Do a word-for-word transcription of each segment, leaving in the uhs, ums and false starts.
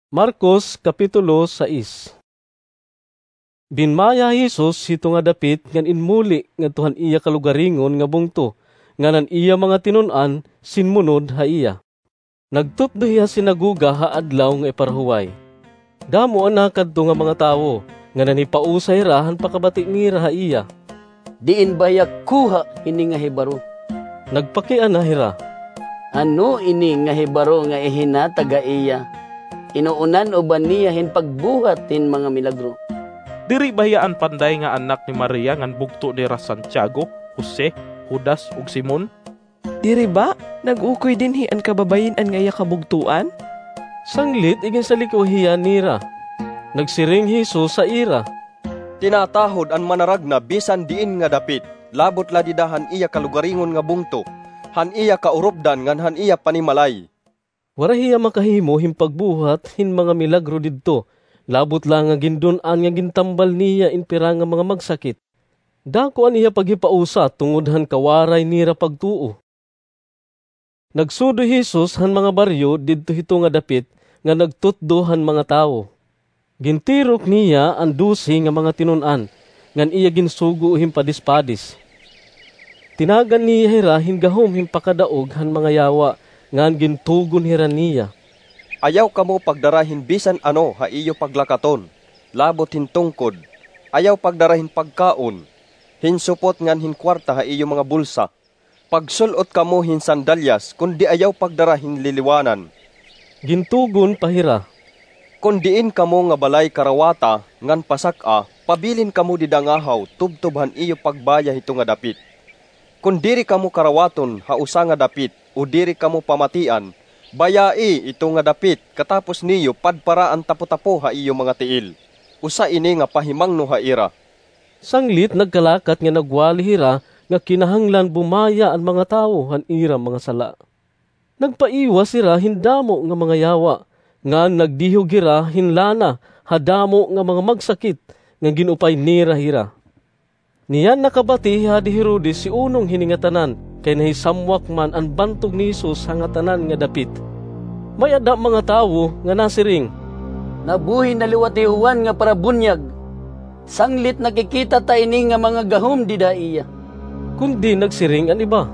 Marcos Kapitulo sais. Binmaya Jesus hito nga dapit ngan inmuli nga tuhan iya kalugaringon nga bungto, nganan iya mga tinun-an sinmunod ha iya. Nagtutdo hiya sinaguga ha adlaw nga iparhuway. Damo ana kadto nga mga tawo, nganan ipausay ra han pakabati nira ha iya. Diin bayak kuha ini nga hibaro. Nagpakian na hira. Ano ini nga hibaro nga ihinataga iya? Inuunan o ba niya hin pagbuhat hin mga milagro? Diri bahayaan panday nga anak ni Maria ngan bugto ni Santiago, Jose, Judas ug Simon? Diri ba nag-ukoy din hi an kababayin-an nga iya kabugtuan? Sanglit igin sa likaw hiya nira. Nagsiring Jesus sa ira. Tinatahod an manaragna bisan diin nga dapit, labot ladidahan iya kalugaringon nga bungto, han iya kaurobdan ngan han iya panimalay. Wara hiya makahimo himpagbuhat hin mga milagro didto, labot lang nga gindun-an nga gintambal niya in pira nga mga magsakit. Dako an iya paghipausa tungod han kawaray nira pagtuo. Nagsudo Jesus han mga baryo didto hito nga dapit nga nagtutdo han mga tawo. Gintirok niya ang dusi nga mga tinun-an, ngan iya ginsugo himpadis-padis. Tinagan niya hira hingahom himpakadaog han mga yawa, ngan gintugon hira niya. Ayaw kamo pagdarahin bisan ano ha iyo paglakaton, labot hin tungkod. Ayaw pagdarahin pagkaon, hinsupot ngan hin kwarta ha iyo mga bulsa. Pagsulot kamo hin sandalyas, kundi ayaw pagdarahin liliwanan. Gintugon pahira. Kundiin kamo nga balay karawata, ngan pasaka, pabilin kamo didangahaw, tubtubhan iyo pagbaya hito nga dapit. Kundiri kamo karawaton ha usa nga dapit, o diri kamo pamatian, bayai ito nga dapit, katapos niyo padparaan tapo-tapo ha iyo mga tiil. Usa ini nga pahimangno ha ira. Sanglit nagkalakat nga nagwali hira, nga kinahanglan bumaya ang mga tawo han ira mga sala. Nagpaiwas sira hindamo nga mga yawa, nga nagdihog hira hinlana hadamo nga mga magsakit, nga ginupay nira hira. Niyan nakabati ha di Herodes si unong hiningatanan, kay nahisamwak man ang bantog ni Jesus hangatanan nga dapit. May ada mga tawo nga nasiring. Nabuhi na liwati Juan nga para bunyag. Sanglit nakikita ta ini nga mga gahom dida iya. Kundi nagsiring an iba.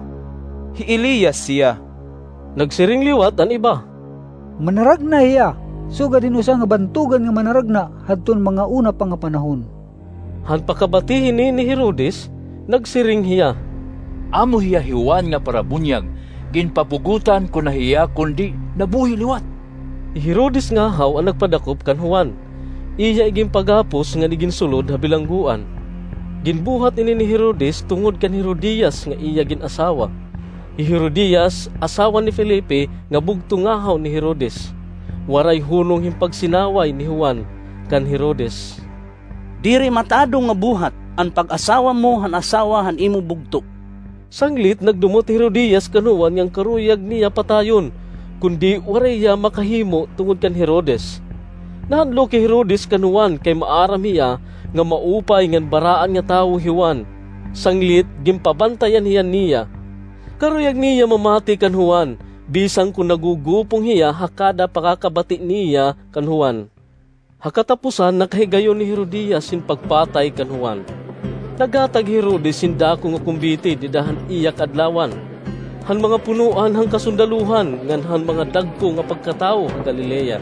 Hi Elias siya. Nagsiring liwat an iba. Manaragna iya. Suga din usa nga bantugan nga manaragna hadton mga una pa nga panahon. Han pakabatihin ni ni Herodes, nagsiring hiya. Amo hiya Juan nga para bunyag, ginpapugutan ko na hiya kundi nabuhi liwat. Herodes nga haw ang nagpadakop kan Juan. Iya iging pagapos nga iginsulod ha bilangguan. Ginbuhat ini ni Herodes tungod kan Herodias nga iya ginasawa. I Herodias asawa ni Felipe nga bugto nga haw ni Herodes. Waray hunong himpagsinaway ni Juan kan Herodes. Diri matado nga buhat ang pag-asawa mo han asawa han imo bugto. Sanglit nagdumot Herodias kanuan yang karuyag niya patayon, kundi waraya makahimo tungod kan Herodes. Nahanlo kay Herodes kanuan kay maaram hiya nga maupay ngan baraan nga tawo Juan. Sanglit gimpabantayan hiya niya. Karuyag niya mamati kan Juan, bisang kung nagugupong hiya hakada pakakabati niya kan Juan. Hakatapusan nakahigayon ni Herodias sin pagpatay kan Juan. Nagatag Herodes sin dako nga kumbiti didahan iya kadlawan. Han mga punuan hang kasundaluhan ngan han mga dagko nga pagkatao ang Galilea.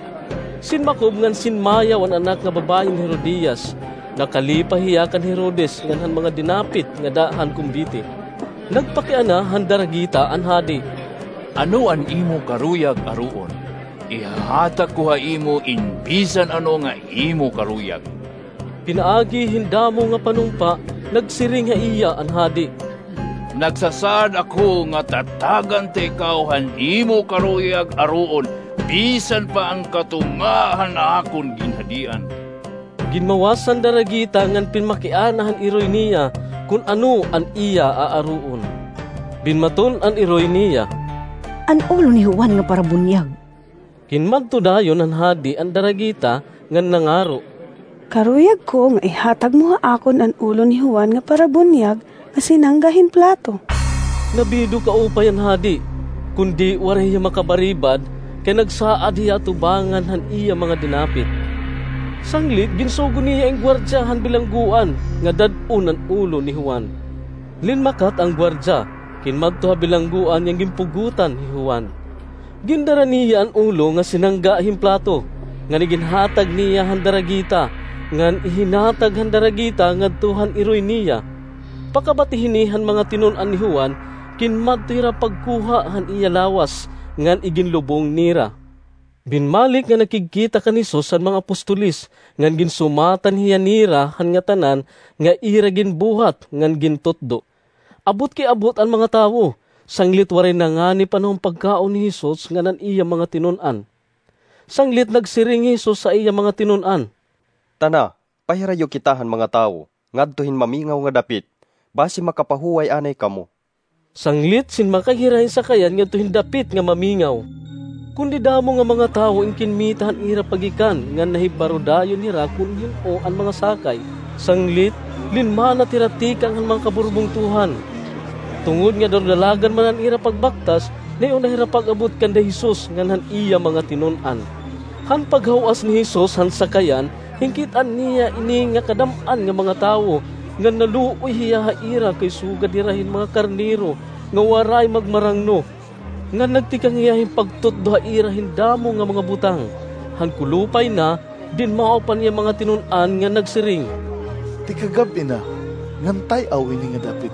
Sin makob ngan sin mayaw ang anak nga babae ni Herodias. Nakalipa hiya kan Herodes ngan han mga dinapit nga dahan kumbiti. Nagpakiana han daragita an hadi. Ano an imo karuyag aruon? Ihahatag ko ha imo inbisan ano nga imo karuyag. Pinaagi hindamo nga panumpa, nagsiring ha iya an hadi. Nagsasad ako nga tatagan te ikaw han imo karuyag aruon, bisan pa ang katungahan na akon ginhadian. Ginmawasan daragita ngan pinmakianahan iroy niya kung ano an iya aaruon. Binmaton an iroy niya. An ulo ni Juan nga para bunyag. Kinmadto dayon ang hadi ang daragita ngan nangaro. Karuyag ko nga ihatag mo ha akon ang ulo ni Juan nga para bunyag nga sinanggahin plato. Nabido ka upay ang hadi, kundi waray makabaribad kay nagsaad hiya tubangan han iya mga dinapit. Sanglit ginsugo niya ang gwardyahan bilangguan nga dad-unan ulo ni Juan. Linmakat ang gwardya, kinmadto ha bilangguan yang gimpugutan ni Juan. Gindara niya ang ulo nga sinangga himplato, nga niginhatag niya han daragita, nga ihinatag han daragita nga tuhan iroy niya. Pakabatihinihan mga tinun-an ni Juan, kinmadto ira pagkuha han iya lawas, nga iginlubong nira. Binmalik nga nakikita kanisos sa mga apostolis, ngan ginsumatan hiya nira han nga tanan, nga ira ginbuhat, ngan gintutdo. Abot kay abot ang mga tawo, sanglit waray na nga ni panahong pagkaon ni Jesus nga nan iya mga tinun-an. Sanglit nagsiring Jesus sa iya mga tinun-an. Tana, pahirayo kitahan mga tawo, ngadtohin mamingaw nga dapit, basi makapahuway anay kamo. Sanglit sin makahirahin sa kayan nga tuhin dapit nga mamingaw. Kundi damo nga mga tawo inkinmitahan ira pagikan nga nahibarodayon nira kunhin o ang mga sakay. Sanglit, linma na tiratikang ang mga kaburbungtuhan. Tungod nga dalagan man ang ira pagbaktas, na unahira pag-abot kanda Jesus nga han iya mga tinun-an. Han paghawas ni Jesus han sakayan, hingkitan niya ini nga kadamaan nga mga tawo, nga naluoy hiya haira kay sugad dirahin mga karniro, nga waray magmarangno. Nga nagtikang hiyahin pagtutdo haira hindamo nga mga butang. Han kulupay na, din mao pa niya mga tinun-an nga nagsiring. Ti kagabi na, ngantay awini nga dapit.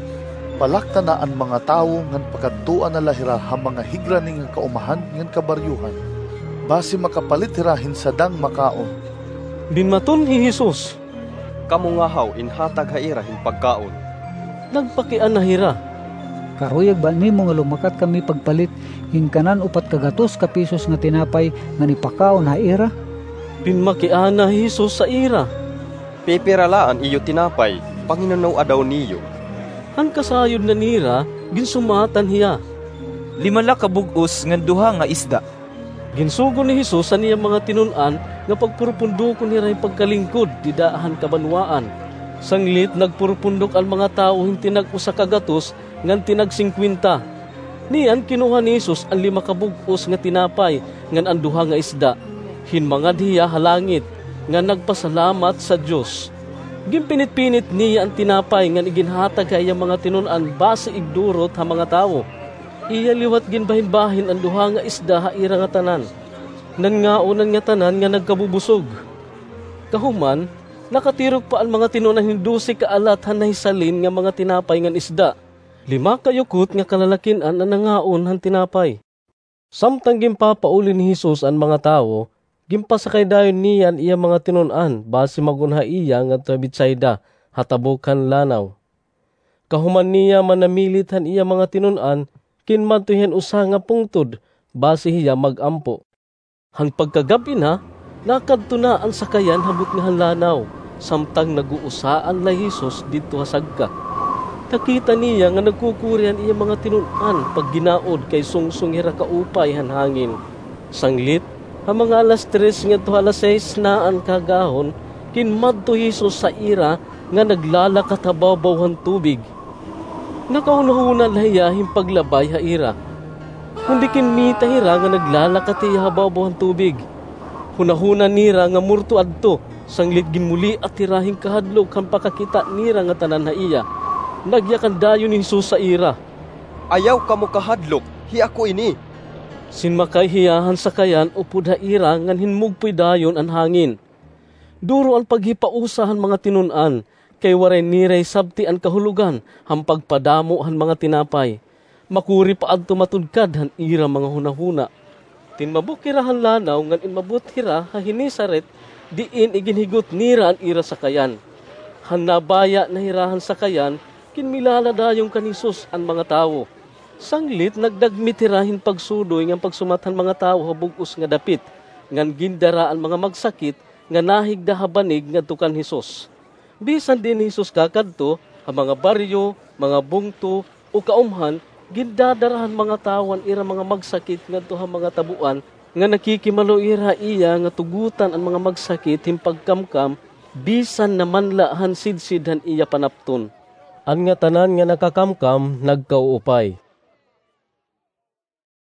Palakta na ang mga tao ngan pagkantuan na lahira ha mga higra ni nga kaumahan ngan kabaryuhan. Basi makapalit hirahin sa dang makaon. Binmaton ni Jesus. Kamu nga haw inhatag haira hin pagkaon. Nagpakian na hira. Karuyag ba nimo nga lumakat kami pagpalit hingkanan upat kagatos ka pisos nga tinapay nga nipakaon haira? Binmakian na Jesus sa ira. Pipiralaan iyo tinapay, Panginoon adaw niyo. Han kasayod na nira, ginsumatan hiya. Lima la kabug-os nga duha nga isda. Ginsugo ni Jesus sa niya mga tinun-an nga pagpurupundok nira yung pagkalingkod di daahan kabanwaan. Sanglit nagpurupundok ang mga tao yung tinag-usa kagatos ngan tinag singkwinta. Niyan kinuha ni Jesus ang lima kabug-os nga tinapay ngan ang duha nga isda. Hinmangad hiya halangit nga nagpasalamat sa Dios. Gimpinit-pinit niya ang tinapay nga iginhatag kay mga tinun-an base igdurot ha mga tawo. Iya liwat ginbahin-bahin ang duha nga isda haira nga tanan. Nangaunan nga tanan nga nagkabubusog. Kahuman, nakatirog pa ang mga tinun-an hindusi kaalat han nahisalin nga mga tinapay nga isda. Lima kayukot nga kalalakinan ang nangaon han tinapay. Samtang gimpapauli ni Jesus ang mga tawo, gimpasakay dayon niyan iya mga tinun-an base magunha iya nga tabitsayda hatabukan lanaw. Kahuman niya manamilitan iya mga tinun-an kinmantuhin usa nga pungtod base hiya magampo. Han pagkagabi na nakadto na ang sakayan habot nga lanaw samtang naguusaan la Jesus didto ha sagka. Nakita niya nga nagkukurian iya mga tinun-an pag ginaod kay sungsong hira kaupay han hangin. Sanglit ha mga alas tres nga to alas sais na ang kagahon, kinmadto Jesus sa ira nga naglalakat hababaw han tubig. Nakaunahuna lahiya himpaglabay ha ira. Kundi kinmita hira nga naglalakat hiya hababaw han tubig. Hunahuna nira nga murto adto, sanglit ginmuli at hirahing kahadlok kan pakakita nira nga tanan ha iya. Nagyakan dayon ni Jesus sa ira. Ayaw kamo kahadlok, hi ako ini. Sinmakay hiyahan sa kayan upod haira ngan hinmugpoy dayon ang hangin. Duro ang paghipausahan mga tinun-an, kay waray niray sabti ang kahulugan, hampag padamo han mga tinapay. Makuri pa adto matudkad han ira mga hunahuna. Tinmabuk hirahan lanaw ngan inmabut hira ha hinisaret, diin iginhigot nira ang ira sa kayan. Han nabaya na hirahan sa kayan, kinmilala dayong kanisus ang mga tawo. Sanglit nagdagmitirahin pagsudoy ngang pagsumatan mga tao habug-us nga dapit, ngan gindara ang mga magsakit nga nahigda habanig nga tukan Hesus. Bisan din Hesus kakadto, ang mga baryo, mga bungto o kaumhan, gindadarahan mga tawan ira mga magsakit nga to ha mga tabuan, nga nakikimalo ira iya nga tugutan ang mga magsakit himpagkamkam, bisan naman lahan sidsidhan iya panapton. An nga tanan nga nakakamkam nagkauupay.